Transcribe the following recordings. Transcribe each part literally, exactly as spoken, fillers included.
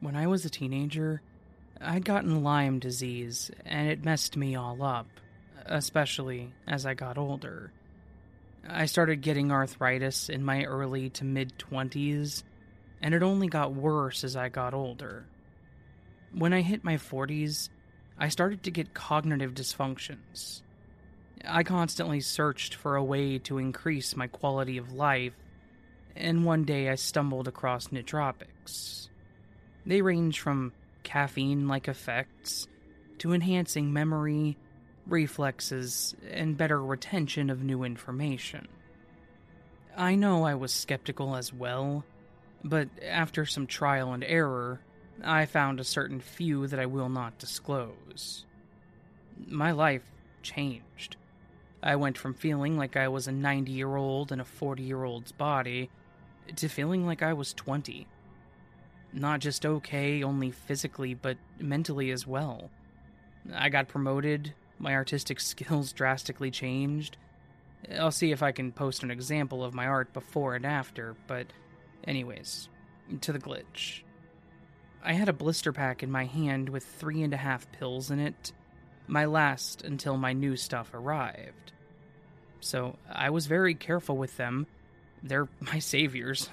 When I was a teenager, I'd gotten Lyme disease, and it messed me all up, especially as I got older. I started getting arthritis in my early to mid-twenties, and it only got worse as I got older. When I hit my forties, I started to get cognitive dysfunctions. I constantly searched for a way to increase my quality of life, and one day I stumbled across nootropics. They range from caffeine-like effects to enhancing memory, reflexes, and better retention of new information. I know I was skeptical as well, but after some trial and error, I found a certain few that I will not disclose. My life changed. I went from feeling like I was a ninety-year-old in a forty-year-old's body to feeling like I was twenty. Not just okay only physically, but mentally as well. I got promoted, my artistic skills drastically changed. I'll see if I can post an example of my art before and after, but anyways, to the glitch. I had a blister pack in my hand with three and a half pills in it, my last until my new stuff arrived. So I was very careful with them. They're my saviors.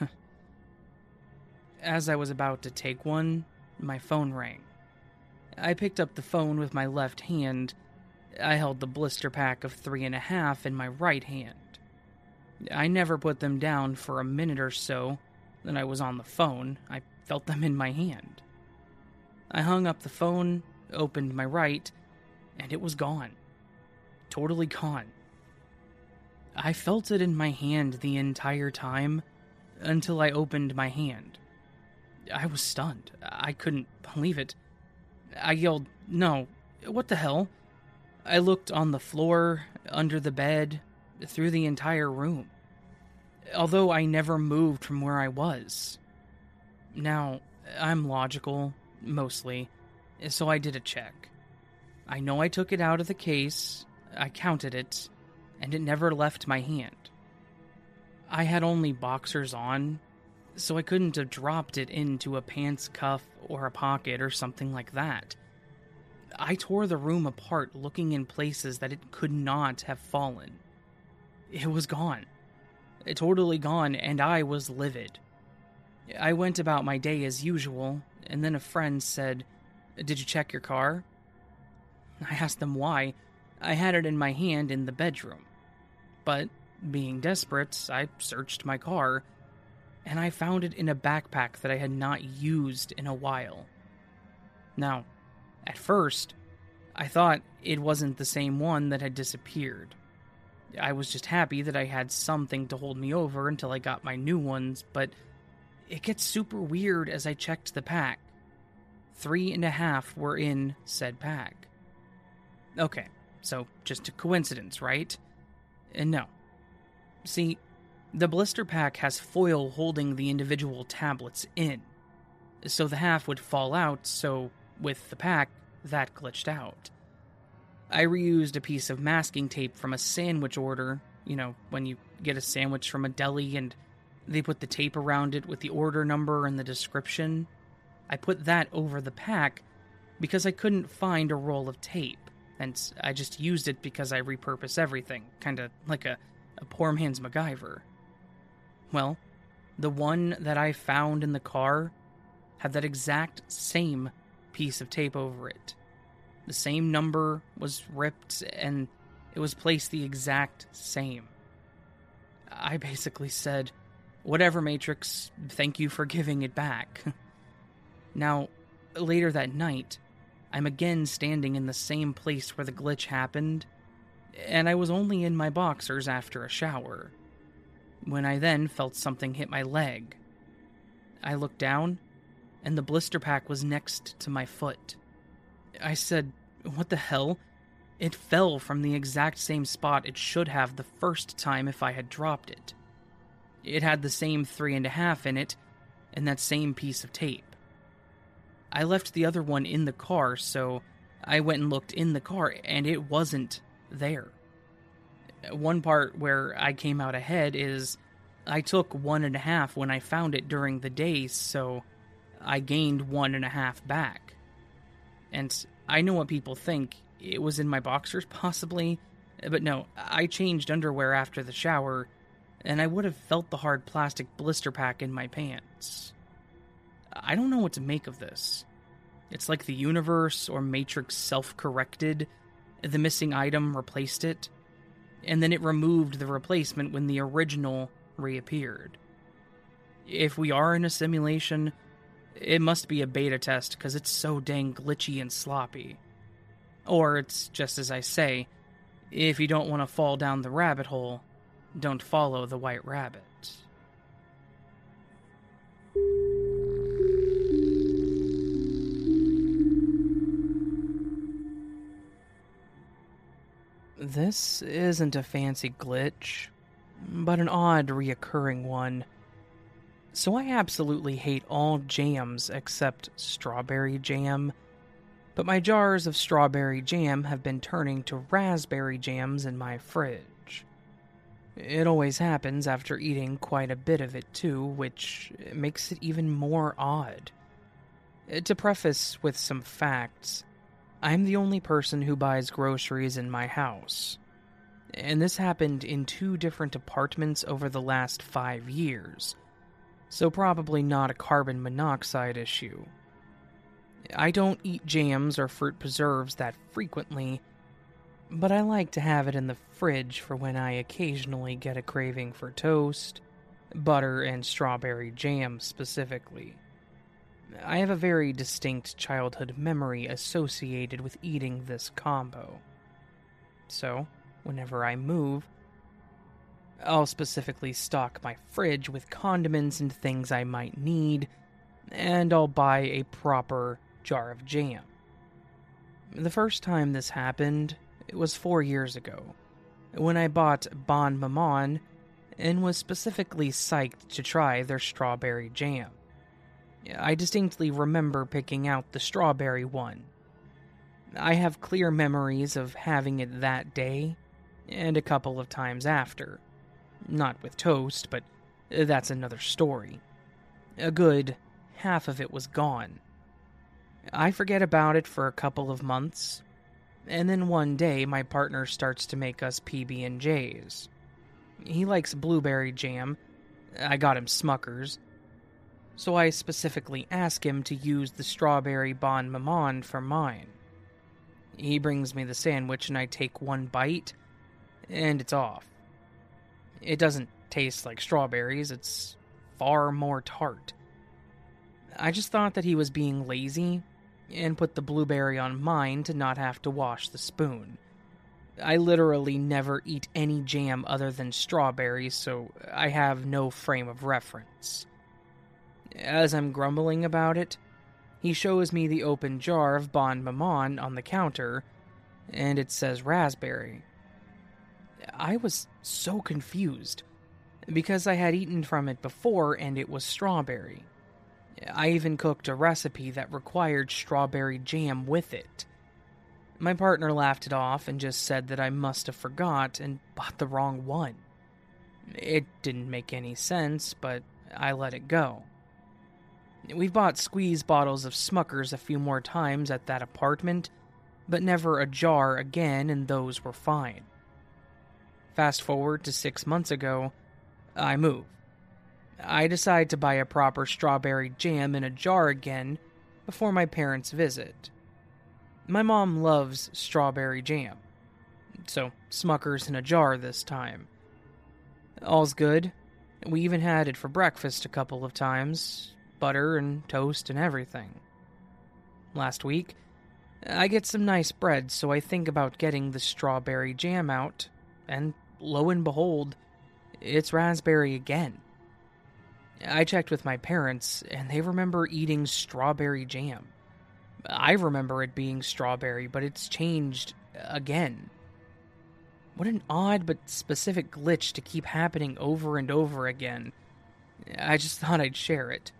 As I was about to take one, my phone rang. I picked up the phone with my left hand. I held the blister pack of three and a half in my right hand. I never put them down for a minute or so. Then I was on the phone. I felt them in my hand. I hung up the phone, opened my right, and it was gone. Totally gone. I felt it in my hand the entire time until I opened my hand. I was stunned. I couldn't believe it. I yelled, "No, what the hell?" I looked on the floor, under the bed, through the entire room. Although I never moved from where I was. Now, I'm logical, mostly, so I did a check. I know I took it out of the case, I counted it, and it never left my hand. I had only boxers on, so I couldn't have dropped it into a pants cuff or a pocket or something like that. I tore the room apart looking in places that it could not have fallen. It was gone. Totally gone, and I was livid. I went about my day as usual, and then a friend said, "Did you check your car?" I asked them why. I had it in my hand in the bedroom. But, being desperate, I searched my car, and I found it in a backpack that I had not used in a while. Now, at first, I thought it wasn't the same one that had disappeared. I was just happy that I had something to hold me over until I got my new ones, but it gets super weird as I checked the pack. Three and a half were in said pack. Okay, so just a coincidence, right? And no. See, the blister pack has foil holding the individual tablets in, so the half would fall out, so with the pack, that glitched out. I reused a piece of masking tape from a sandwich order, you know, when you get a sandwich from a deli and they put the tape around it with the order number and the description. I put that over the pack because I couldn't find a roll of tape, and I just used it because I repurpose everything, kinda like a, a poor man's MacGyver. Well, the one that I found in the car had that exact same piece of tape over it. The same number was ripped, and it was placed the exact same. I basically said, "Whatever, Matrix, thank you for giving it back." Now, later that night, I'm again standing in the same place where the glitch happened, and I was only in my boxers after a shower, when I then felt something hit my leg. I looked down, and the blister pack was next to my foot. I said, "What the hell?" It fell from the exact same spot it should have the first time if I had dropped it. It had the same three and a half in it, and that same piece of tape. I left the other one in the car, so I went and looked in the car, and it wasn't there. One part where I came out ahead is I took one and a half when I found it during the day, so I gained one and a half back. And I know what people think. It was in my boxers, possibly. But no, I changed underwear after the shower, and I would have felt the hard plastic blister pack in my pants. I don't know what to make of this. It's like the universe or Matrix self-corrected. The missing item replaced it, and then it removed the replacement when the original reappeared. If we are in a simulation, it must be a beta test because it's so dang glitchy and sloppy. Or it's just as I say, if you don't want to fall down the rabbit hole, don't follow the white rabbit. This isn't a fancy glitch, but an odd reoccurring one. So I absolutely hate all jams except strawberry jam, but my jars of strawberry jam have been turning to raspberry jams in my fridge. It always happens after eating quite a bit of it too, which makes it even more odd. To preface with some facts, I'm the only person who buys groceries in my house, and this happened in two different apartments over the last five years, so probably not a carbon monoxide issue. I don't eat jams or fruit preserves that frequently, but I like to have it in the fridge for when I occasionally get a craving for toast, butter, and strawberry jam specifically. I have a very distinct childhood memory associated with eating this combo. So, whenever I move, I'll specifically stock my fridge with condiments and things I might need, and I'll buy a proper jar of jam. The first time this happened, it was four years ago, when I bought Bon Maman and was specifically psyched to try their strawberry jam. I distinctly remember picking out the strawberry one. I have clear memories of having it that day, and a couple of times after. Not with toast, but that's another story. A good half of it was gone. I forget about it for a couple of months, and then one day my partner starts to make us P B and J's. He likes blueberry jam. I got him Smuckers. So I specifically ask him to use the strawberry Bon Maman for mine. He brings me the sandwich and I take one bite, and it's off. It doesn't taste like strawberries, it's far more tart. I just thought that he was being lazy and put the blueberry on mine to not have to wash the spoon. I literally never eat any jam other than strawberries, so I have no frame of reference. As I'm grumbling about it, he shows me the open jar of Bon Maman on the counter, and it says raspberry. I was so confused, because I had eaten from it before and it was strawberry. I even cooked a recipe that required strawberry jam with it. My partner laughed it off and just said that I must have forgot and bought the wrong one. It didn't make any sense, but I let it go. We've bought squeeze bottles of Smuckers a few more times at that apartment, but never a jar again, and those were fine. Fast forward to six months ago, I move. I decide to buy a proper strawberry jam in a jar again before my parents visit. My mom loves strawberry jam, so Smuckers in a jar this time. All's good. We even had it for breakfast a couple of times, butter and toast and everything. Last week, I get some nice bread, so I think about getting the strawberry jam out, and lo and behold, it's raspberry again. I checked with my parents, and they remember eating strawberry jam. I remember it being strawberry, but it's changed again. What an odd but specific glitch to keep happening over and over again. I just thought I'd share it.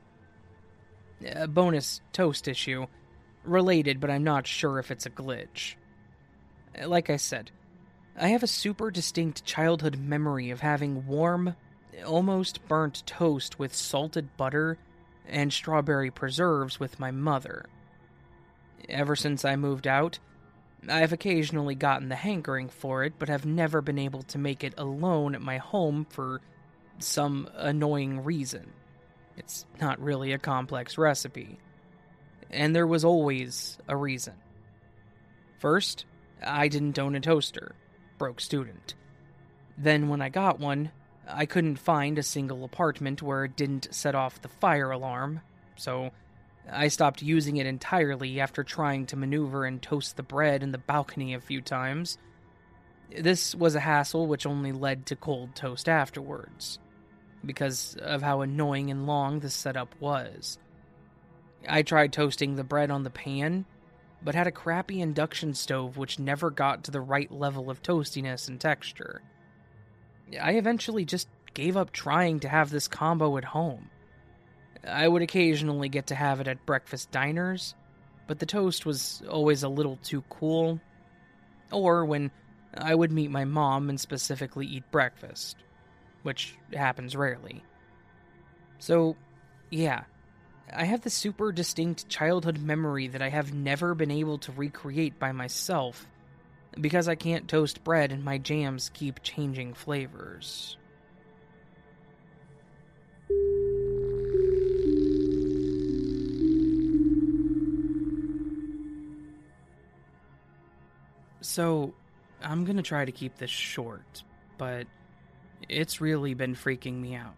A bonus toast issue. Related, but I'm not sure if it's a glitch. Like I said, I have a super distinct childhood memory of having warm, almost burnt toast with salted butter and strawberry preserves with my mother. Ever since I moved out, I have occasionally gotten the hankering for it, but have never been able to make it alone at my home for some annoying reason. It's not really a complex recipe. And there was always a reason. First, I didn't own a toaster. Broke student. Then when I got one, I couldn't find a single apartment where it didn't set off the fire alarm, so I stopped using it entirely after trying to maneuver and toast the bread in the balcony a few times. This was a hassle which only led to cold toast afterwards, because of how annoying and long the setup was. I tried toasting the bread on the pan, but had a crappy induction stove which never got to the right level of toastiness and texture. I eventually just gave up trying to have this combo at home. I would occasionally get to have it at breakfast diners, but the toast was always a little too cool, or when I would meet my mom and specifically eat breakfast, which happens rarely. So, yeah, I have this super distinct childhood memory that I have never been able to recreate by myself, because I can't toast bread and my jams keep changing flavors. So, I'm gonna try to keep this short, but it's really been freaking me out.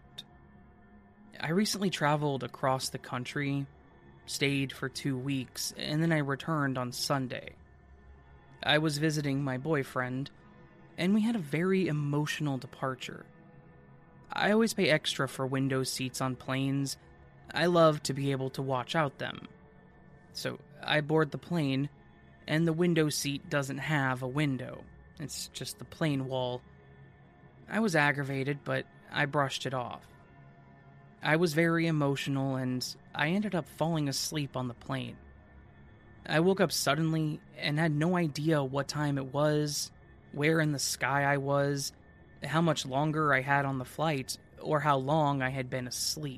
I recently traveled across the country, stayed for two weeks, and then I returned on Sunday. I was visiting my boyfriend, and we had a very emotional departure. I always pay extra for window seats on planes. I love to be able to watch out them. So I board the plane, and the window seat doesn't have a window. It's just the plane wall. I was aggravated, but I brushed it off. I was very emotional, and I ended up falling asleep on the plane. I woke up suddenly and had no idea what time it was, where in the sky I was, how much longer I had on the flight, or how long I had been asleep.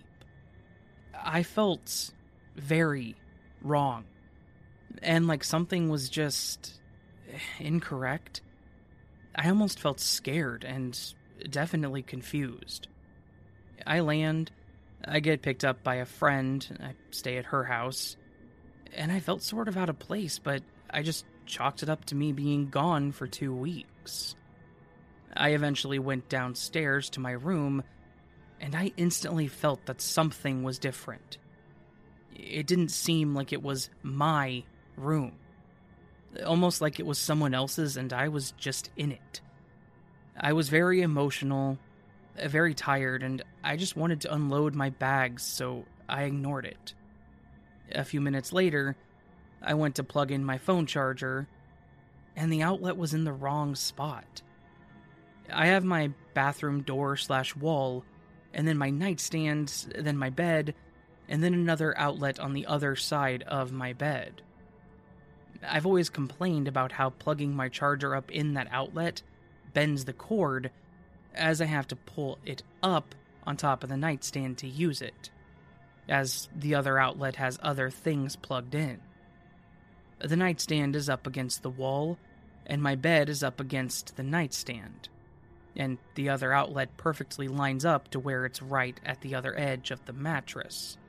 I felt very wrong, and like something was just incorrect. I almost felt scared and definitely confused. I land, I get picked up by a friend, I stay at her house, and I felt sort of out of place, but I just chalked it up to me being gone for two weeks. I eventually went downstairs to my room, and I instantly felt that something was different. It didn't seem like it was my room. Almost like it was someone else's and I was just in it. I was very emotional, very tired, and I just wanted to unload my bags, so I ignored it. A few minutes later, I went to plug in my phone charger, and the outlet was in the wrong spot. I have my bathroom door slash wall, and then my nightstand, then my bed, and then another outlet on the other side of my bed. I've always complained about how plugging my charger up in that outlet bends the cord, as I have to pull it up on top of the nightstand to use it, as the other outlet has other things plugged in. The nightstand is up against the wall, and my bed is up against the nightstand, and the other outlet perfectly lines up to where it's right at the other edge of the mattress.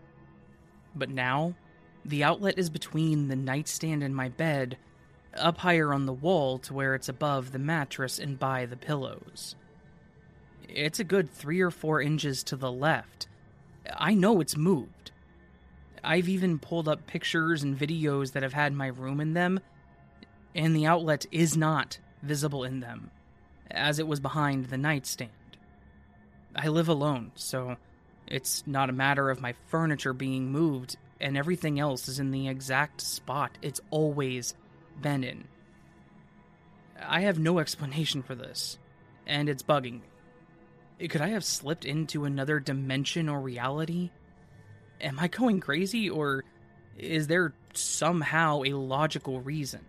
But now, the outlet is between the nightstand and my bed, up higher on the wall to where it's above the mattress and by the pillows. It's a good three or four inches to the left. I know it's moved. I've even pulled up pictures and videos that have had my room in them, and the outlet is not visible in them, as it was behind the nightstand. I live alone, so it's not a matter of my furniture being moved, and everything else is in the exact spot it's always been in. I have no explanation for this, and it's bugging me. Could I have slipped into another dimension or reality? Am I going crazy, or is there somehow a logical reason?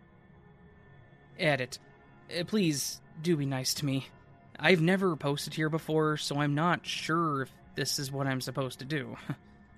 Edit. Please do be nice to me. I've never posted here before, so I'm not sure if this is what I'm supposed to do.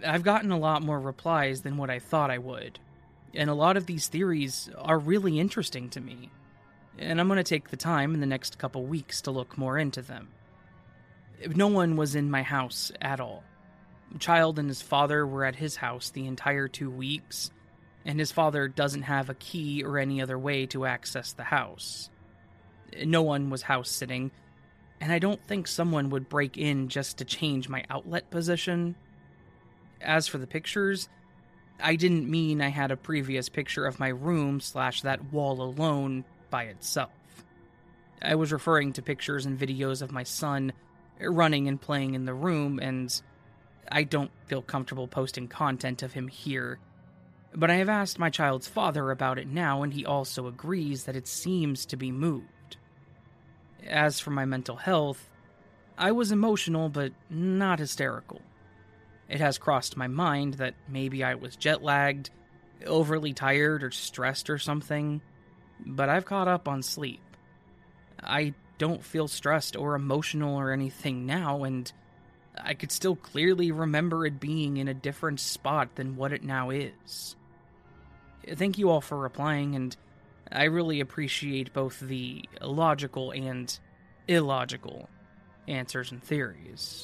I've gotten a lot more replies than what I thought I would, and a lot of these theories are really interesting to me, and I'm going to take the time in the next couple weeks to look more into them. No one was in my house at all. Child and his father were at his house the entire two weeks, and his father doesn't have a key or any other way to access the house. No one was house sitting, and I don't think someone would break in just to change my outlet position. As for the pictures, I didn't mean I had a previous picture of my room slash that wall alone by itself. I was referring to pictures and videos of my son running and playing in the room, and I don't feel comfortable posting content of him here. But I have asked my child's father about it now, and he also agrees that it seems to be moved. As for my mental health, I was emotional but not hysterical. It has crossed my mind that maybe I was jet-lagged, overly tired, or stressed or something, but I've caught up on sleep. I don't feel stressed or emotional or anything now, and I could still clearly remember it being in a different spot than what it now is. Thank you all for replying, and I really appreciate both the logical and illogical answers and theories.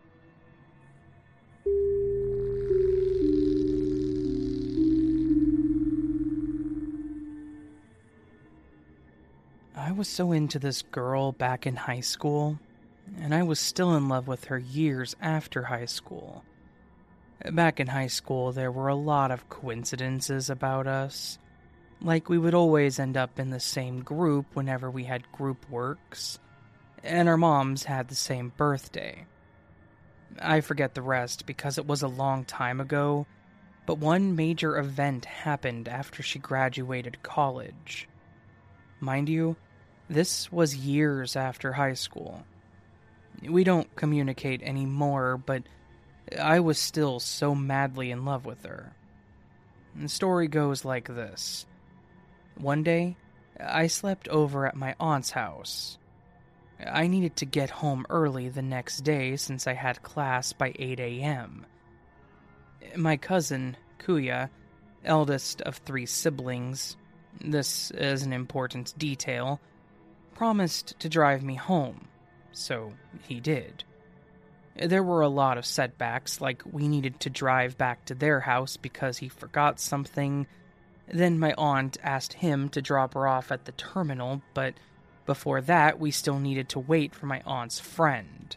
I was so into this girl back in high school, and I was still in love with her years after high school. Back in high school, there were a lot of coincidences about us. Like, we would always end up in the same group whenever we had group works, and our moms had the same birthday. I forget the rest because it was a long time ago, but one major event happened after she graduated college. Mind you, this was years after high school. We don't communicate anymore, but I was still so madly in love with her. The story goes like this. One day, I slept over at my aunt's house. I needed to get home early the next day since I had class by eight a.m. My cousin, Kuya, eldest of three siblings, this is an important detail, promised to drive me home, so he did. There were a lot of setbacks, like we needed to drive back to their house because he forgot something. Then my aunt asked him to drop her off at the terminal, but before that, we still needed to wait for my aunt's friend.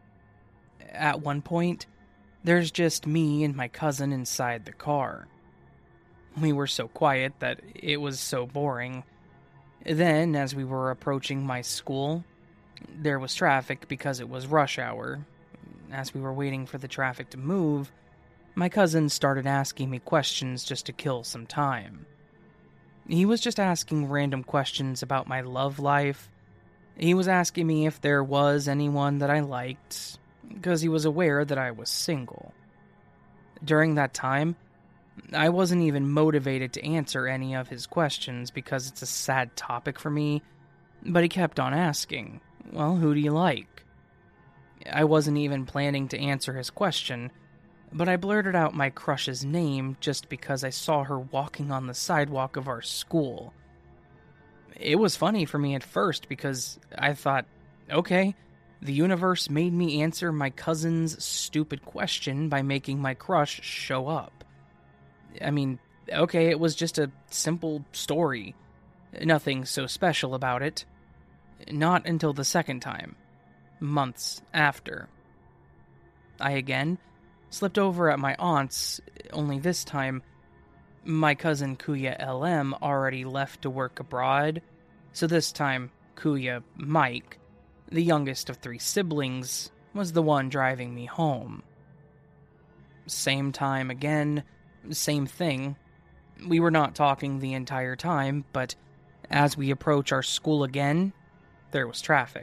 At one point, there's just me and my cousin inside the car. We were so quiet that it was so boring. Then, as we were approaching my school, there was traffic because it was rush hour. As we were waiting for the traffic to move, my cousin started asking me questions just to kill some time. He was just asking random questions about my love life. He was asking me if there was anyone that I liked, because he was aware that I was single. During that time, I wasn't even motivated to answer any of his questions because it's a sad topic for me, but he kept on asking, well, who do you like? I wasn't even planning to answer his question, but I blurted out my crush's name just because I saw her walking on the sidewalk of our school. It was funny for me at first because I thought, okay, the universe made me answer my cousin's stupid question by making my crush show up. I mean, okay, it was just a simple story. Nothing so special about it. Not until the second time. Months after. I again slept over at my aunt's, only this time, my cousin Kuya L M already left to work abroad, so this time, Kuya Mike, the youngest of three siblings, was the one driving me home. Same time again, same thing. We were not talking the entire time, but as we approach our school again, there was traffic.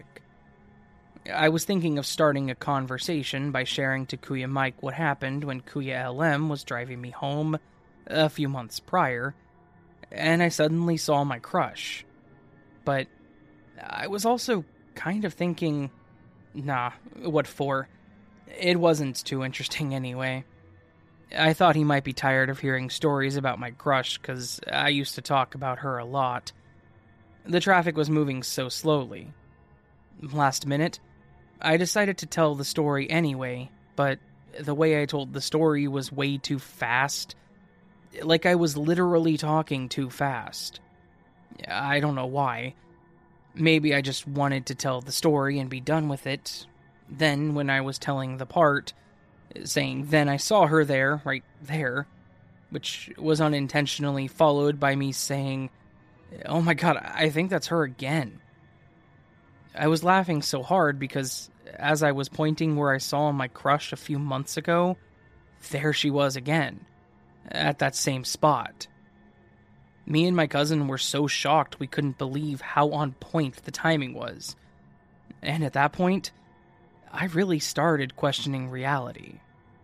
I was thinking of starting a conversation by sharing to Kuya Mike what happened when Kuya L M was driving me home a few months prior, and I suddenly saw my crush. But I was also kind of thinking, nah, what for? It wasn't too interesting anyway. I thought he might be tired of hearing stories about my crush, because I used to talk about her a lot. The traffic was moving so slowly. Last minute, I decided to tell the story anyway, but the way I told the story was way too fast. Like I was literally talking too fast. I don't know why. Maybe I just wanted to tell the story and be done with it. Then, when I was telling the part, saying, then I saw her there, right there, which was unintentionally followed by me saying, oh my god, I think that's her again. I was laughing so hard because as I was pointing where I saw my crush a few months ago, there she was again, at that same spot. Me and my cousin were so shocked we couldn't believe how on point the timing was. And at that point, I really started questioning reality.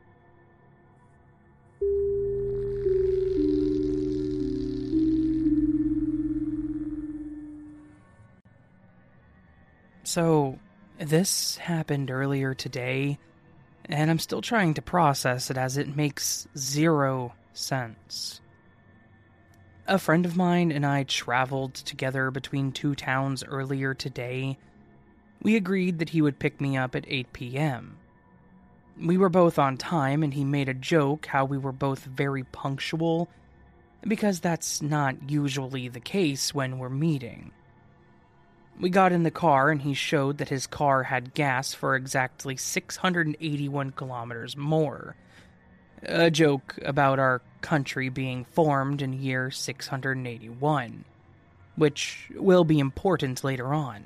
So, this happened earlier today, and I'm still trying to process it as it makes zero sense. A friend of mine and I traveled together between two towns earlier today. We agreed that he would pick me up at eight p.m. We were both on time, and he made a joke how we were both very punctual, because that's not usually the case when we're meeting. We got in the car, and he showed that his car had gas for exactly six hundred eighty-one kilometers more. A joke about our country being formed in year six hundred eighty-one, which will be important later on.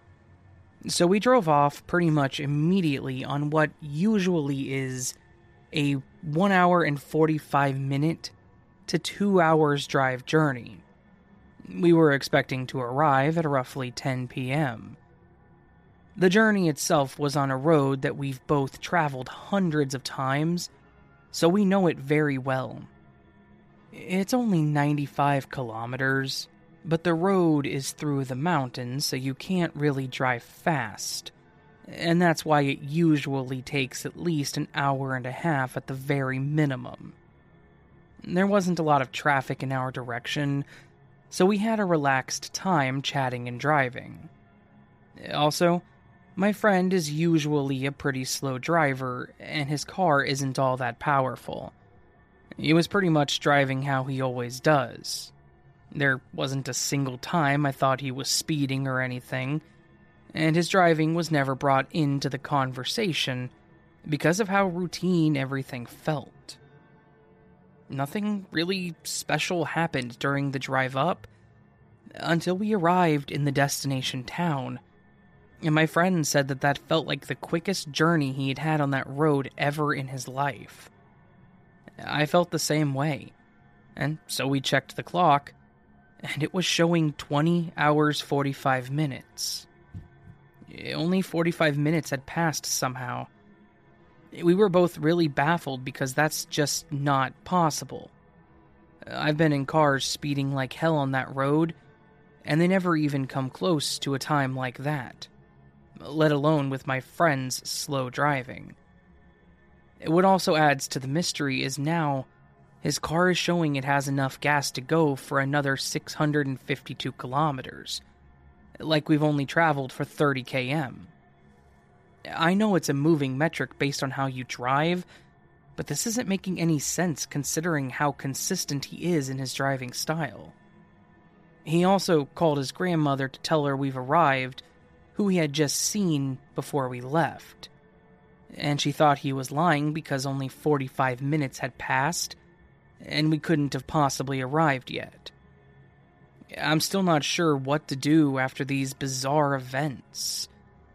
So we drove off pretty much immediately on what usually is a one hour and forty-five minute to two hours drive journey. We were expecting to arrive at roughly ten p.m. The journey itself was on a road that we've both traveled hundreds of times, so we know it very well. It's only ninety-five kilometers, but the road is through the mountains, so you can't really drive fast, and that's why it usually takes at least an hour and a half at the very minimum. There wasn't a lot of traffic in our direction, so we had a relaxed time chatting and driving. Also, my friend is usually a pretty slow driver, and his car isn't all that powerful. He was pretty much driving how he always does. There wasn't a single time I thought he was speeding or anything, and his driving was never brought into the conversation because of how routine everything felt. Nothing really special happened during the drive up until we arrived in the destination town, and my friend said that that felt like the quickest journey he had had on that road ever in his life. I felt the same way, and so we checked the clock, and it was showing twenty hours forty-five minutes. Only forty-five minutes had passed somehow. We were both really baffled because that's just not possible. I've been in cars speeding like hell on that road, and they never even come close to a time like that, let alone with my friend's slow driving. What also adds to the mystery is now his car is showing it has enough gas to go for another six hundred fifty-two kilometers, like we've only traveled for thirty kilometers. I know it's a moving metric based on how you drive, but this isn't making any sense considering how consistent he is in his driving style. He also called his grandmother to tell her we've arrived, who he had just seen before we left. And she thought he was lying because only forty-five minutes had passed, and we couldn't have possibly arrived yet. I'm still not sure what to do after these bizarre events.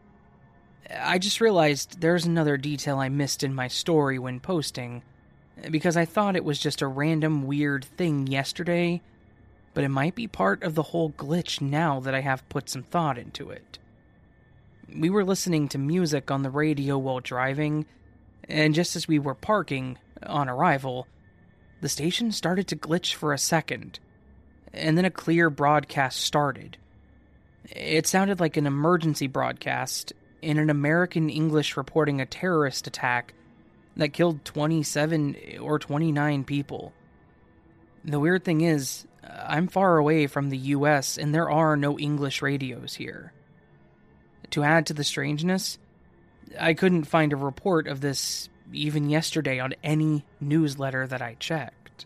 I just realized there's another detail I missed in my story when posting, because I thought it was just a random weird thing yesterday, but it might be part of the whole glitch now that I have put some thought into it. We were listening to music on the radio while driving, and just as we were parking, on arrival, the station started to glitch for a second, and then a clear broadcast started. It sounded like an emergency broadcast in an American English reporting a terrorist attack that killed twenty-seven or twenty-nine people. The weird thing is, I'm far away from the U S and there are no English radios here. To add to the strangeness, I couldn't find a report of this even yesterday on any newsletter that I checked.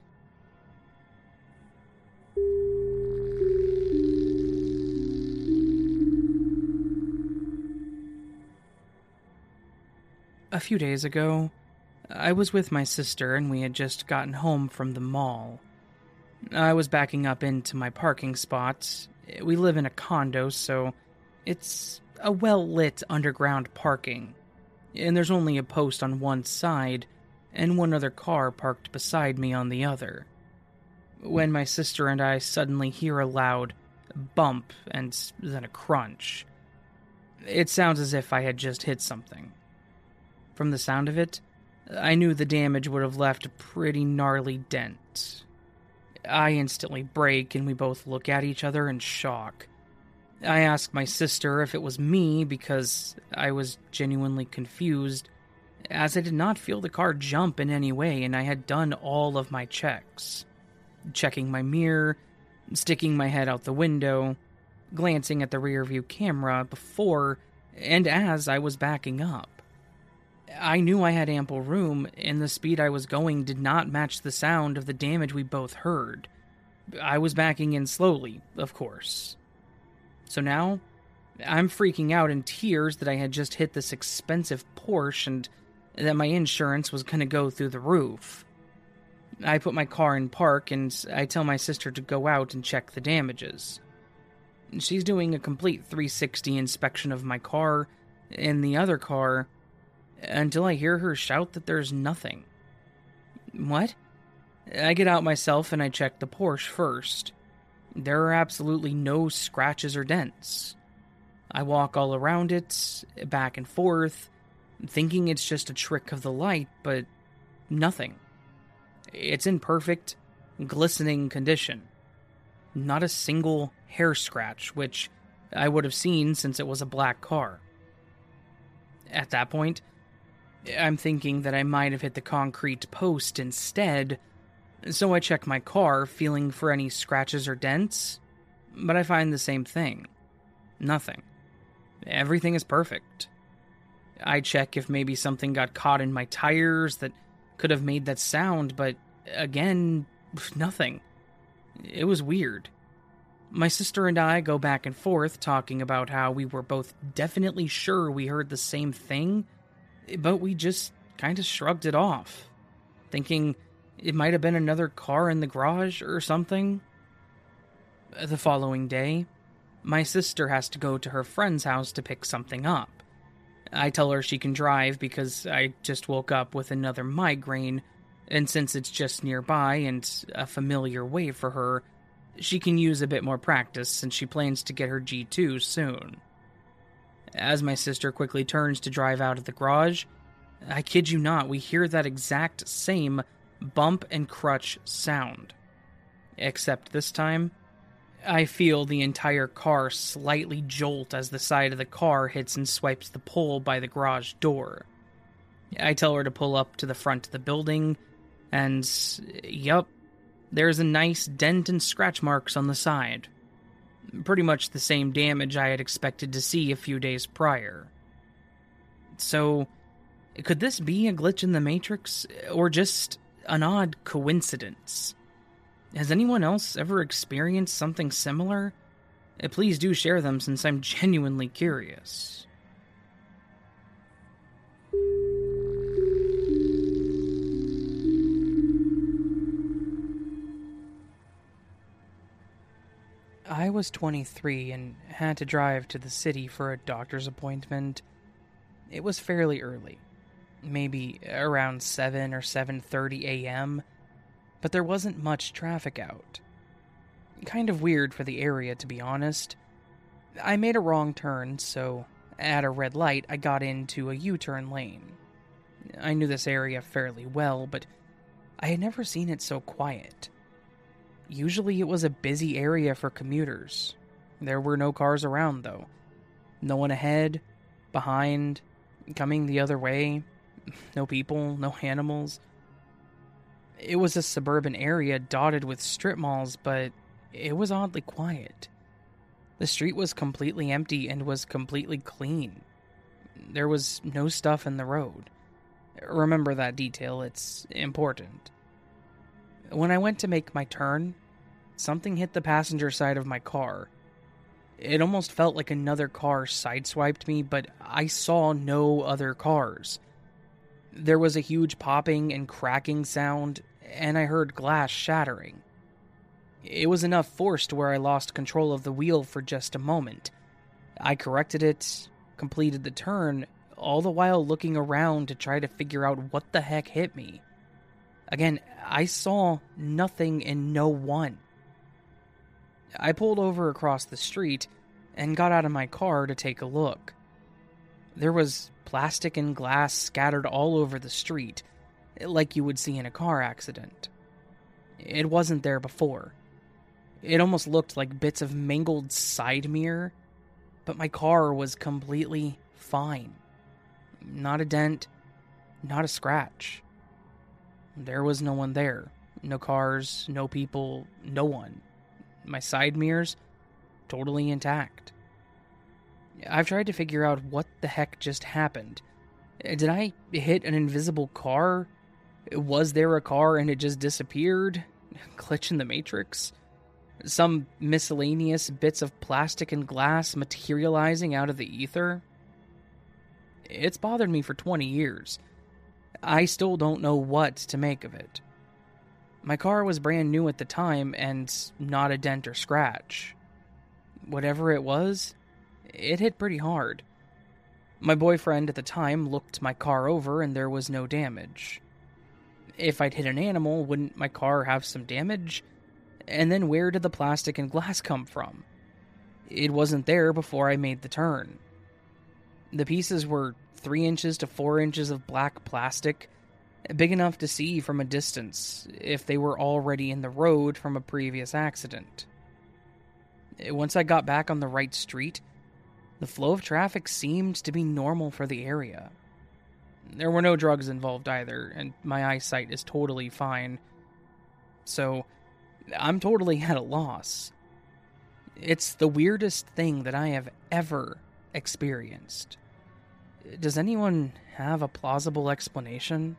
A few days ago, I was with my sister and we had just gotten home from the mall. I was backing up into my parking spot. We live in a condo, so it's a well-lit underground parking. And there's only a post on one side, and one other car parked beside me on the other. When my sister and I suddenly hear a loud bump and then a crunch. It sounds as if I had just hit something. From the sound of it, I knew the damage would have left a pretty gnarly dent. I instantly brake and we both look at each other in shock. I asked my sister if it was me because I was genuinely confused, as I did not feel the car jump in any way and I had done all of my checks. Checking my mirror, sticking my head out the window, glancing at the rearview camera before and as I was backing up. I knew I had ample room, and the speed I was going did not match the sound of the damage we both heard. I was backing in slowly, of course. So now, I'm freaking out in tears that I had just hit this expensive Porsche and that my insurance was going to go through the roof. I put my car in park and I tell my sister to go out and check the damages. She's doing a complete three sixty inspection of my car and the other car, until I hear her shout that there's nothing. What? I get out myself and I check the Porsche first. There are absolutely no scratches or dents. I walk all around it, back and forth, thinking it's just a trick of the light, but nothing. It's in perfect, glistening condition. Not a single hair scratch, which I would have seen since it was a black car. At that point, I'm thinking that I might have hit the concrete post instead, so I check my car, feeling for any scratches or dents, but I find the same thing. Nothing. Everything is perfect. I check if maybe something got caught in my tires that could have made that sound, but again, nothing. It was weird. My sister and I go back and forth talking about how we were both definitely sure we heard the same thing, but we just kind of shrugged it off, thinking it might have been another car in the garage or something. The following day, my sister has to go to her friend's house to pick something up. I tell her she can drive because I just woke up with another migraine, and since it's just nearby and a familiar way for her, she can use a bit more practice since she plans to get her G two soon. As my sister quickly turns to drive out of the garage, I kid you not, we hear that exact same bump and crutch sound. Except this time, I feel the entire car slightly jolt as the side of the car hits and swipes the pole by the garage door. I tell her to pull up to the front of the building, and yup, there's a nice dent and scratch marks on the side. Pretty much the same damage I had expected to see a few days prior. So, could this be a glitch in the Matrix, or just an odd coincidence? Has anyone else ever experienced something similar? Please do share them since I'm genuinely curious. I was twenty-three and had to drive to the city for a doctor's appointment. It was fairly early, maybe around seven or seven thirty a.m., but there wasn't much traffic out. Kind of weird for the area, to be honest. I made a wrong turn, so at a red light, I got into a U-turn lane. I knew this area fairly well, but I had never seen it so quiet. Usually it was a busy area for commuters. There were no cars around, though. No one ahead, behind, coming the other way, No people, no animals. It was a suburban area dotted with strip malls, but it was oddly quiet. The street was completely empty and was completely clean. There was no stuff in the road. Remember that detail, it's important. When I went to make my turn, something hit the passenger side of my car. It almost felt like another car sideswiped me, but I saw no other cars. There was a huge popping and cracking sound, and I heard glass shattering. It was enough force to where I lost control of the wheel for just a moment. I corrected it, completed the turn, all the while looking around to try to figure out what the heck hit me. Again, I saw nothing and no one. I pulled over across the street and got out of my car to take a look. There was plastic and glass scattered all over the street, like you would see in a car accident. It wasn't there before. It almost looked like bits of mangled side mirror, but my car was completely fine. Not a dent, not a scratch. There was no one there. No cars, no people, no one. My side mirrors, totally intact. I've tried to figure out what the heck just happened. Did I hit an invisible car? Was there a car and it just disappeared? Glitch in the Matrix? Some miscellaneous bits of plastic and glass materializing out of the ether? It's bothered me for twenty years. I still don't know what to make of it. My car was brand new at the time and not a dent or scratch. Whatever it was, it hit pretty hard. My boyfriend at the time looked my car over and there was no damage. If I'd hit an animal, wouldn't my car have some damage? And then where did the plastic and glass come from? It wasn't there before I made the turn. The pieces were three inches to four inches of black plastic, big enough to see from a distance if they were already in the road from a previous accident. Once I got back on the right street, the flow of traffic seemed to be normal for the area. There were no drugs involved either, and my eyesight is totally fine. So, I'm totally at a loss. It's the weirdest thing that I have ever experienced. Does anyone have a plausible explanation?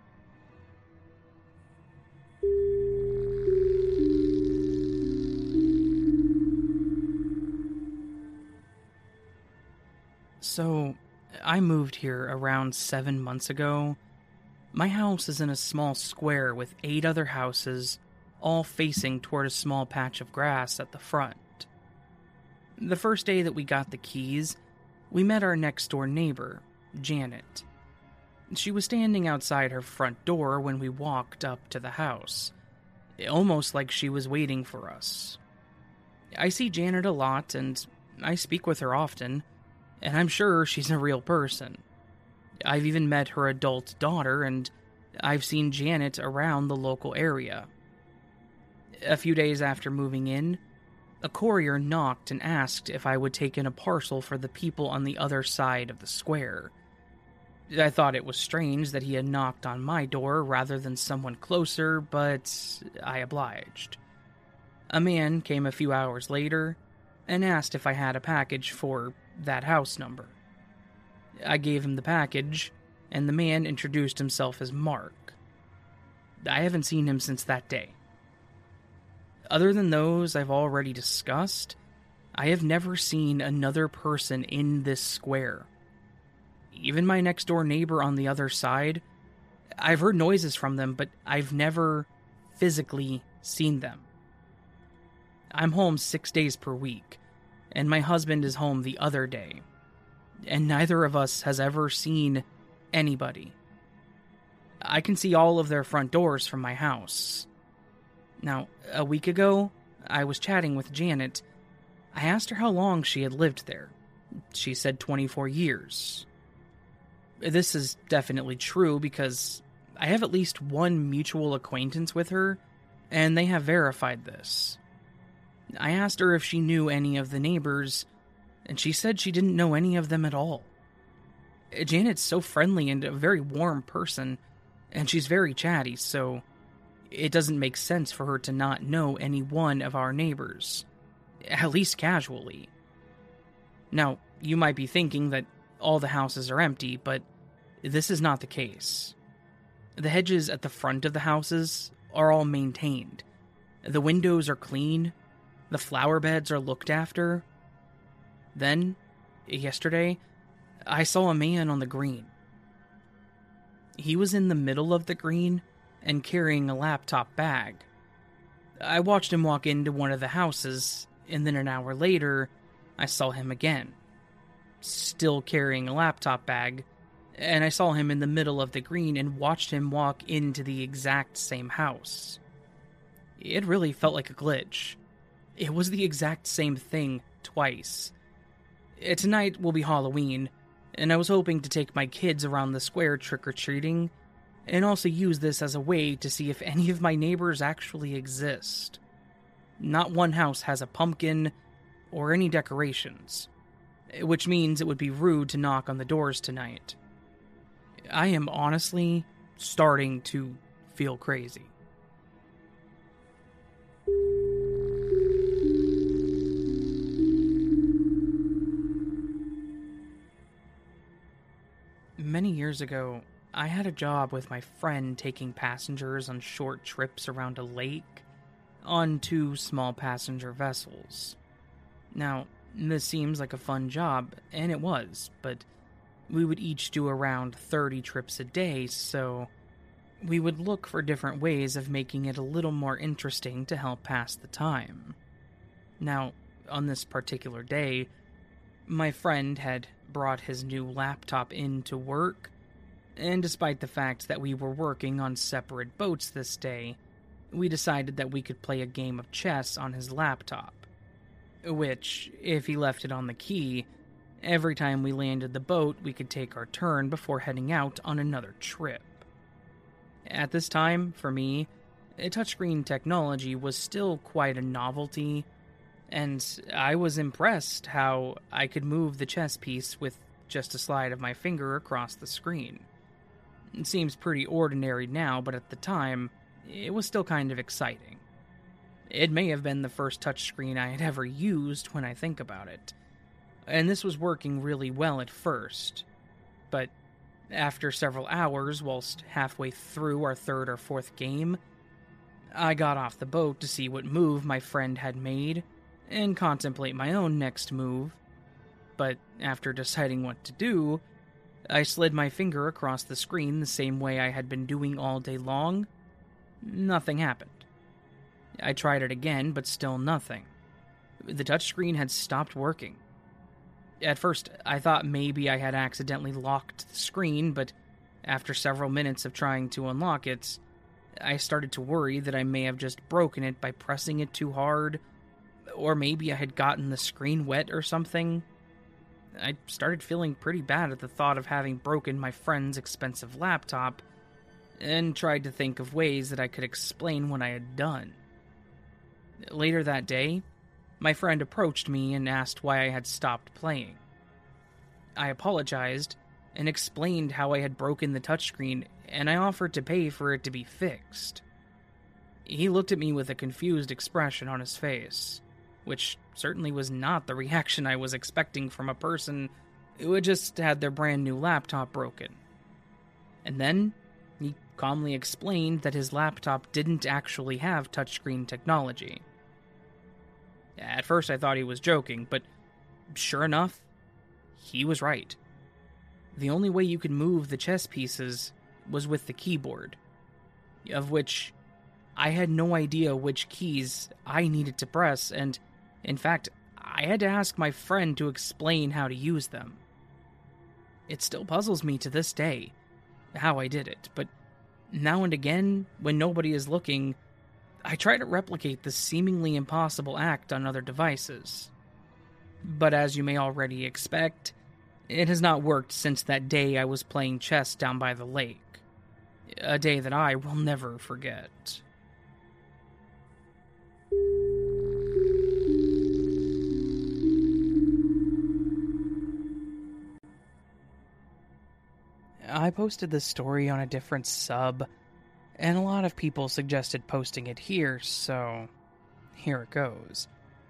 So, I moved here around seven months ago. My house is in a small square with eight other houses, all facing toward a small patch of grass at the front. The first day that we got the keys, we met our next-door neighbor, Janet. She was standing outside her front door when we walked up to the house, almost like she was waiting for us. I see Janet a lot, and I speak with her often, and I'm sure she's a real person. I've even met her adult daughter, and I've seen Janet around the local area. A few days after moving in, a courier knocked and asked if I would take in a parcel for the people on the other side of the square. I thought it was strange that he had knocked on my door rather than someone closer, but I obliged. A man came a few hours later and asked if I had a package for that house number. I gave him the package, and the man introduced himself as Mark. I haven't seen him since that day. Other than those I've already discussed, I have never seen another person in this square. Even my next-door neighbor on the other side, I've heard noises from them, but I've never physically seen them. I'm home six days per week, and my husband is home the other day, and neither of us has ever seen anybody. I can see all of their front doors from my house. Now, a week ago, I was chatting with Janet. I asked her how long she had lived there. She said twenty-four years. This is definitely true because I have at least one mutual acquaintance with her, and they have verified this. I asked her if she knew any of the neighbors, and she said she didn't know any of them at all. Janet's so friendly and a very warm person, and she's very chatty, so it doesn't make sense for her to not know any one of our neighbors, at least casually. Now, you might be thinking that all the houses are empty, but this is not the case. The hedges at the front of the houses are all maintained. The windows are clean. The flower beds are looked after. Then, yesterday, I saw a man on the green. He was in the middle of the green and carrying a laptop bag. I watched him walk into one of the houses, and then an hour later, I saw him again, still carrying a laptop bag, and I saw him in the middle of the green and watched him walk into the exact same house. It really felt like a glitch. It was the exact same thing twice. Tonight will be Halloween, and I was hoping to take my kids around the square trick-or-treating, and also use this as a way to see if any of my neighbors actually exist. Not one house has a pumpkin or any decorations, which means it would be rude to knock on the doors tonight. I am honestly starting to feel crazy. Many years ago, I had a job with my friend taking passengers on short trips around a lake on two small passenger vessels. Now, this seems like a fun job, and it was, but we would each do around thirty trips a day, so we would look for different ways of making it a little more interesting to help pass the time. Now, on this particular day, my friend had brought his new laptop into work, and despite the fact that we were working on separate boats this day, we decided that we could play a game of chess on his laptop, which, if he left it on the key, every time we landed the boat, we could take our turn before heading out on another trip. At this time, for me, touchscreen technology was still quite a novelty, and I was impressed how I could move the chess piece with just a slide of my finger across the screen. It seems pretty ordinary now, but at the time, it was still kind of exciting. It may have been the first touchscreen I had ever used when I think about it, and this was working really well at first, but after several hours, whilst halfway through our third or fourth game, I got off the boat to see what move my friend had made and contemplate my own next move, but after deciding what to do, I slid my finger across the screen the same way I had been doing all day long. Nothing happened. I tried it again, but still nothing. The touchscreen had stopped working. At first, I thought maybe I had accidentally locked the screen, but after several minutes of trying to unlock it, I started to worry that I may have just broken it by pressing it too hard, or maybe I had gotten the screen wet or something. I started feeling pretty bad at the thought of having broken my friend's expensive laptop, and tried to think of ways that I could explain what I had done. Later that day, my friend approached me and asked why I had stopped playing. I apologized and explained how I had broken the touchscreen, and I offered to pay for it to be fixed. He looked at me with a confused expression on his face, which certainly was not the reaction I was expecting from a person who had just had their brand new laptop broken. And then, he calmly explained that his laptop didn't actually have touchscreen technology. At first I thought he was joking, but sure enough, he was right. The only way you could move the chess pieces was with the keyboard, of which I had no idea which keys I needed to press, and in fact, I had to ask my friend to explain how to use them. It still puzzles me to this day how I did it, but now and again, when nobody is looking, I try to replicate this seemingly impossible act on other devices. But as you may already expect, it has not worked since that day I was playing chess down by the lake. A day that I will never forget. posted this story on a different sub, and a lot of people suggested posting it here, so here it goes.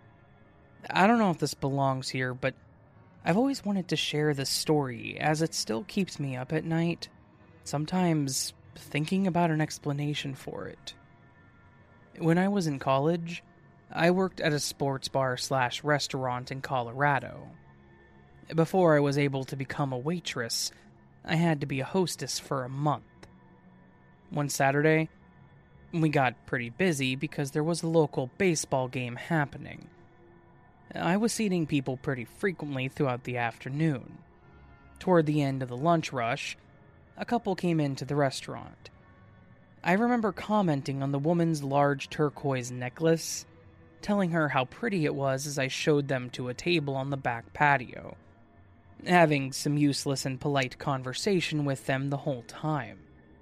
I don't know if this belongs here, but I've always wanted to share this story as it still keeps me up at night, sometimes thinking about an explanation for it. When I was in college, I worked at a sports bar slash restaurant in Colorado. Before I was able to become a waitress, I had to be a hostess for a month. One Saturday, we got pretty busy because there was a local baseball game happening. I was seating people pretty frequently throughout the afternoon. Toward the end of the lunch rush, a couple came into the restaurant. I remember commenting on the woman's large turquoise necklace, telling her how pretty it was as I showed them to a table on the back patio, having some useless and polite conversation with them the whole time.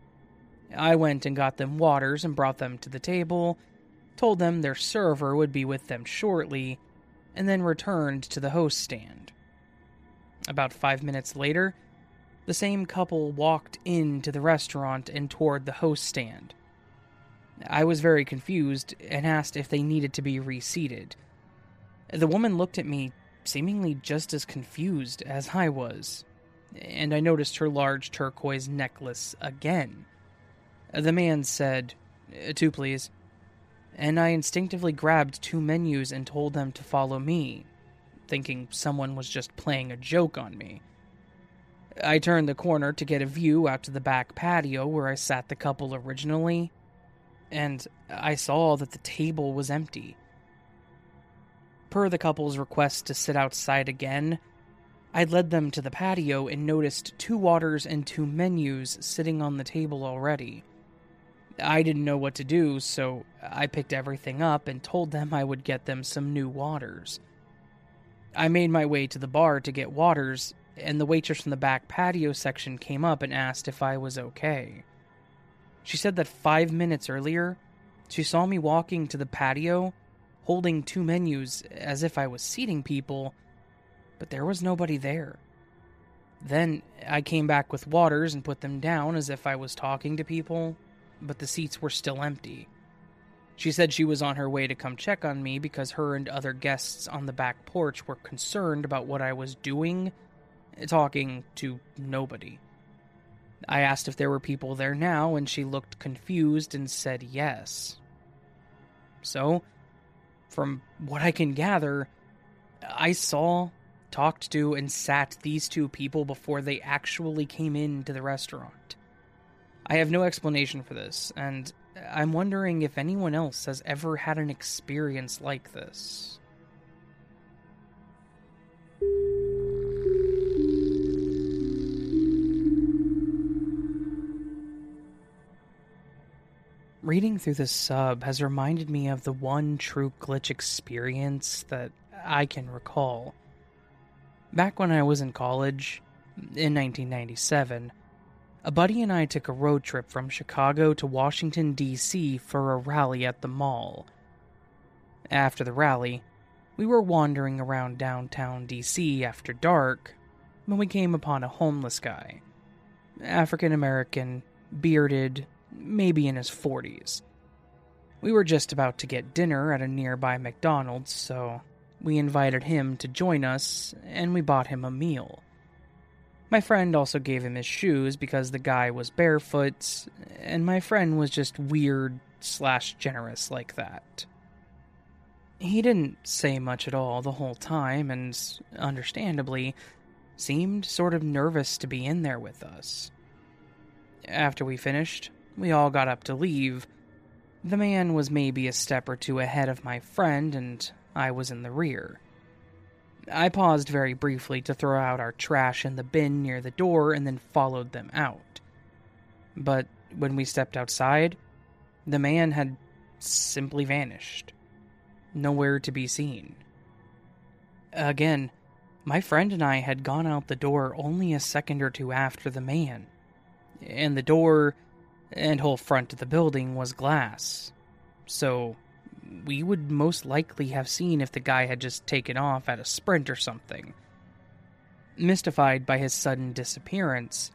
I went and got them waters and brought them to the table, told them their server would be with them shortly, and then returned to the host stand. About five minutes later, the same couple walked into the restaurant and toward the host stand. I was very confused and asked if they needed to be reseated. The woman looked at me, seemingly just as confused as I was, and I noticed her large turquoise necklace again. The man said, "Two, please," and I instinctively grabbed two menus and told them to follow me, thinking someone was just playing a joke on me. I turned the corner to get a view out to the back patio where I sat the couple originally, and I saw that the table was empty. Per the couple's request to sit outside again, I led them to the patio and noticed two waters and two menus sitting on the table already. I didn't know what to do, so I picked everything up and told them I would get them some new waters. I made my way to the bar to get waters, and the waitress from the back patio section came up and asked if I was okay. She said that five minutes earlier, she saw me walking to the patio, holding two menus as if I was seating people, but there was nobody there. Then I came back with waters and put them down as if I was talking to people, but the seats were still empty. She said she was on her way to come check on me because her and other guests on the back porch were concerned about what I was doing, talking to nobody. I asked if there were people there now, and she looked confused and said yes. So, from what I can gather, I saw, talked to, and sat these two people before they actually came into the restaurant. I have no explanation for this, and I'm wondering if anyone else has ever had an experience like this. Reading through this sub has reminded me of the one true glitch experience that I can recall. Back when I was in college, in nineteen ninety-seven, a buddy and I took a road trip from Chicago to Washington, D C for a rally at the mall. After the rally, we were wandering around downtown D C after dark when we came upon a homeless guy. African American, bearded, maybe in his forties. We were just about to get dinner at a nearby McDonald's, so we invited him to join us, and we bought him a meal. My friend also gave him his shoes because the guy was barefoot, and my friend was just weird slash generous like that. He didn't say much at all the whole time, and, understandably, seemed sort of nervous to be in there with us. After we finished, we all got up to leave. The man was maybe a step or two ahead of my friend, and I was in the rear. I paused very briefly to throw out our trash in the bin near the door and then followed them out. But when we stepped outside, the man had simply vanished. Nowhere to be seen. Again, my friend and I had gone out the door only a second or two after the man, and the door and whole front of the building was glass, so we would most likely have seen if the guy had just taken off at a sprint or something. Mystified by his sudden disappearance,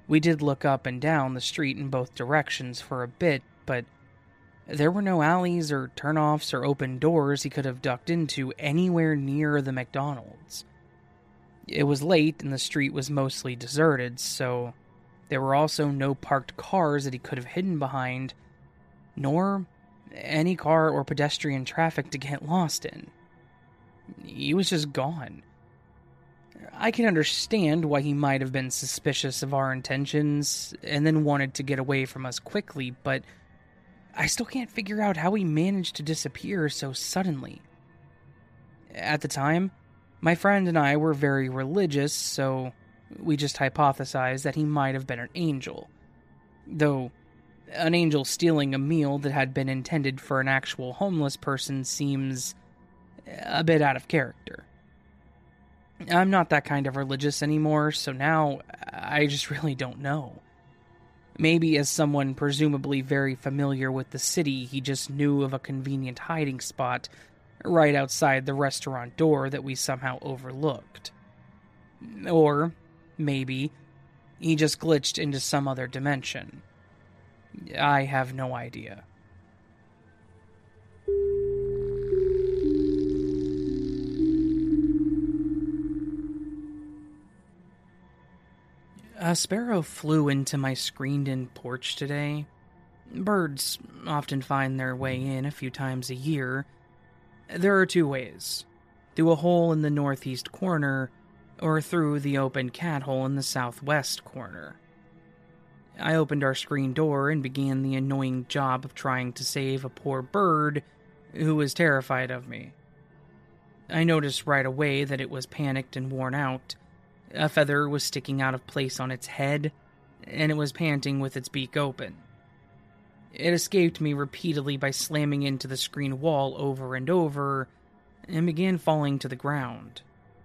We did look up and down the street in both directions for a bit, but there were no alleys or turnoffs or open doors he could have ducked into anywhere near the McDonald's. It was late and the street was mostly deserted, so there were also no parked cars that he could have hidden behind, nor any car or pedestrian traffic to get lost in. He was just gone. I can understand why he might have been suspicious of our intentions and then wanted to get away from us quickly, but I still can't figure out how he managed to disappear so suddenly. At the time, my friend and I were very religious, so we just hypothesized that he might have been an angel. Though, an angel stealing a meal that had been intended for an actual homeless person seems a bit out of character. I'm not that kind of religious anymore, so now I just really don't know. Maybe as someone presumably very familiar with the city, he just knew of a convenient hiding spot right outside the restaurant door that we somehow overlooked. Or maybe he just glitched into some other dimension. I have no idea. A sparrow flew into my screened-in porch today. Birds often find their way in a few times a year. There are two ways: through a hole in the northeast corner, or through the open cat hole in the southwest corner. I opened our screen door and began the annoying job of trying to save a poor bird who was terrified of me. I noticed right away that it was panicked and worn out. A feather was sticking out of place on its head, and it was panting with its beak open. It escaped me repeatedly by slamming into the screen wall over and over, and began falling to the ground.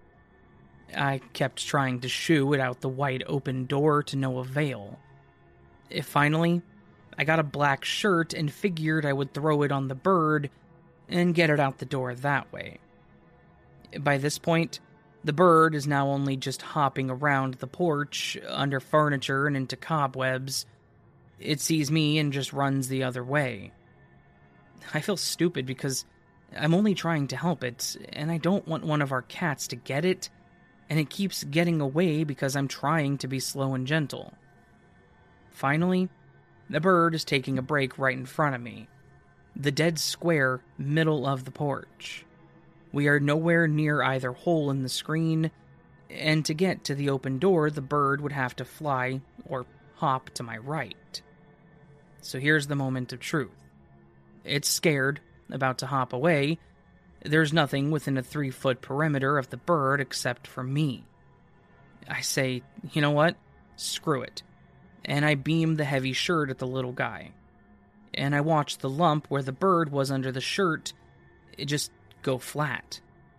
I kept trying to shoo it out the wide open door to no avail. If finally, I got a black shirt and figured I would throw it on the bird and get it out the door that way. By this point, the bird is now only just hopping around the porch, under furniture and into cobwebs. It sees me and just runs the other way. I feel stupid because I'm only trying to help it, and I don't want one of our cats to get it, and it keeps getting away because I'm trying to be slow and gentle. Finally, the bird is taking a break right in front of me, the dead square middle of the porch. We are nowhere near either hole in the screen, and to get to the open door, the bird would have to fly or hop to my right. So here's the moment of truth. It's scared, about to hop away. There's nothing within a three-foot perimeter of the bird except for me. I say, you know what? Screw it. And I beam the heavy shirt at the little guy. And I watch the lump where the bird was under the shirt, it just go flat.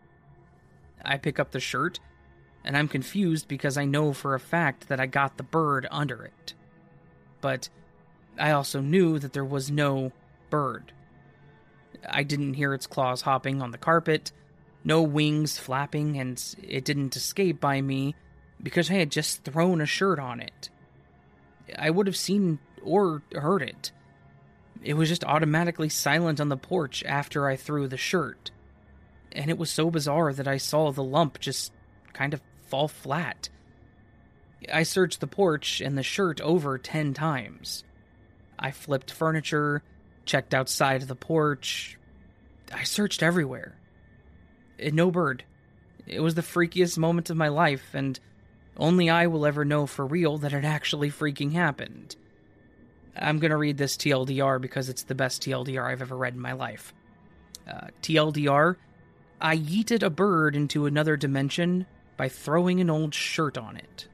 I pick up the shirt, and I'm confused because I know for a fact that I got the bird under it. But I also knew that there was no bird. I didn't hear its claws hopping on the carpet, no wings flapping, and it didn't escape by me because I had just thrown a shirt on it. I would have seen or heard it. It was just automatically silent on the porch after I threw the shirt. And it was so bizarre that I saw the lump just kind of fall flat. I searched the porch and the shirt over ten times. I flipped furniture, checked outside the porch. I searched everywhere. And no bird. It was the freakiest moment of my life, and only I will ever know for real that it actually freaking happened. I'm gonna read this T L D R because it's the best T L D R I've ever read in my life. Uh, T L D R, I yeeted a bird into another dimension by throwing an old shirt on it.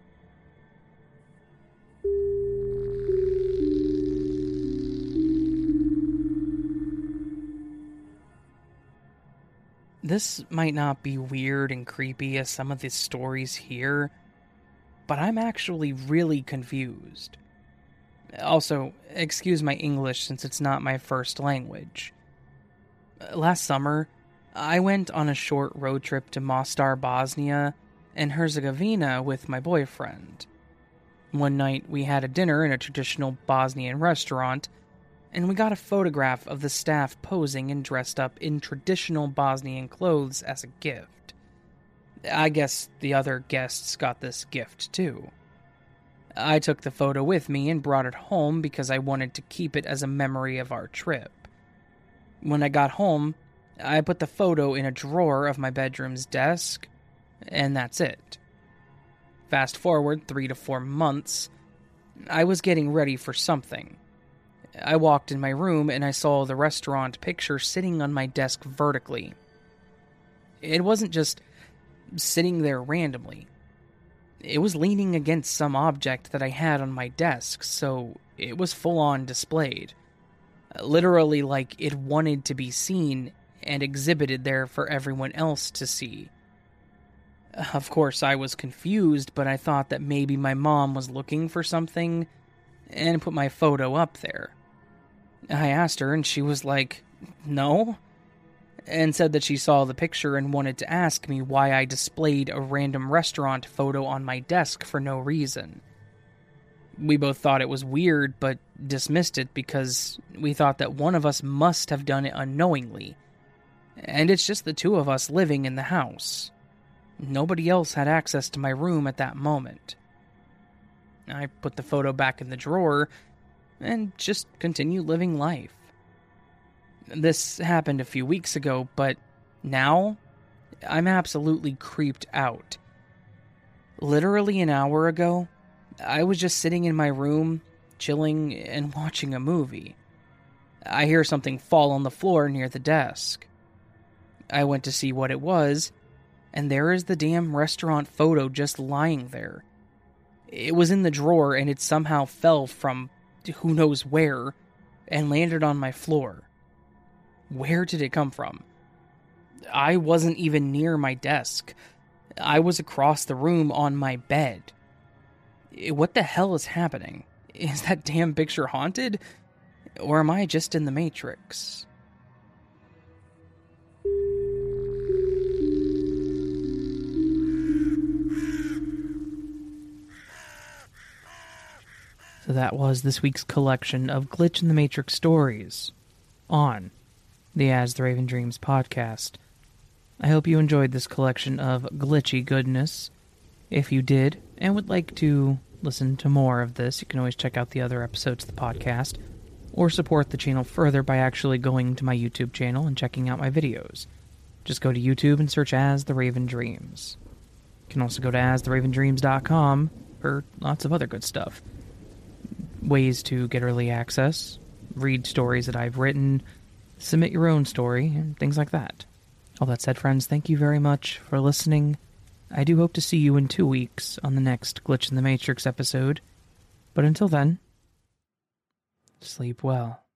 This might not be weird and creepy as some of the stories here, but I'm actually really confused. Also, excuse my English since it's not my first language. Last summer, I went on a short road trip to Mostar, Bosnia, and Herzegovina with my boyfriend. One night, we had a dinner in a traditional Bosnian restaurant, and we got a photograph of the staff posing and dressed up in traditional Bosnian clothes as a gift. I guess the other guests got this gift too. I took the photo with me and brought it home because I wanted to keep it as a memory of our trip. When I got home, I put the photo in a drawer of my bedroom's desk, and that's it. Fast forward three to four months, I was getting ready for something. I walked in my room and I saw the restaurant picture sitting on my desk vertically. It wasn't just sitting there randomly. It was leaning against some object that I had on my desk, so it was full-on displayed. Literally like it wanted to be seen and exhibited there for everyone else to see. Of course, I was confused, but I thought that maybe my mom was looking for something and put my photo up there. I asked her, and she was like, no, and said that she saw the picture and wanted to ask me why I displayed a random restaurant photo on my desk for no reason. We both thought it was weird, but dismissed it because we thought that one of us must have done it unknowingly, and it's just the two of us living in the house. Nobody else had access to my room at that moment. I put the photo back in the drawer and just continued living life. This happened a few weeks ago, but now I'm absolutely creeped out. Literally an hour ago, I was just sitting in my room, chilling and watching a movie. I hear something fall on the floor near the desk. I went to see what it was, and there is the damn restaurant photo just lying there. It was in the drawer, and it somehow fell from who knows where, and landed on my floor. Where did it come from? I wasn't even near my desk. I was across the room on my bed. What the hell is happening? Is that damn picture haunted? Or am I just in the Matrix? So that was this week's collection of Glitch in the Matrix stories on the As the Raven Dreams podcast. I hope you enjoyed this collection of glitchy goodness. If you did, and would like to listen to more of this, you can always check out the other episodes of the podcast, or support the channel further by actually going to my YouTube channel and checking out my videos. Just go to YouTube and search As the Raven Dreams. You can also go to as the raven dreams dot com for lots of other good stuff. Ways to get early access, read stories that I've written, submit your own story, and things like that. All that said, friends, thank you very much for listening. I do hope to see you in two weeks on the next Glitch in the Matrix episode. But until then, sleep well.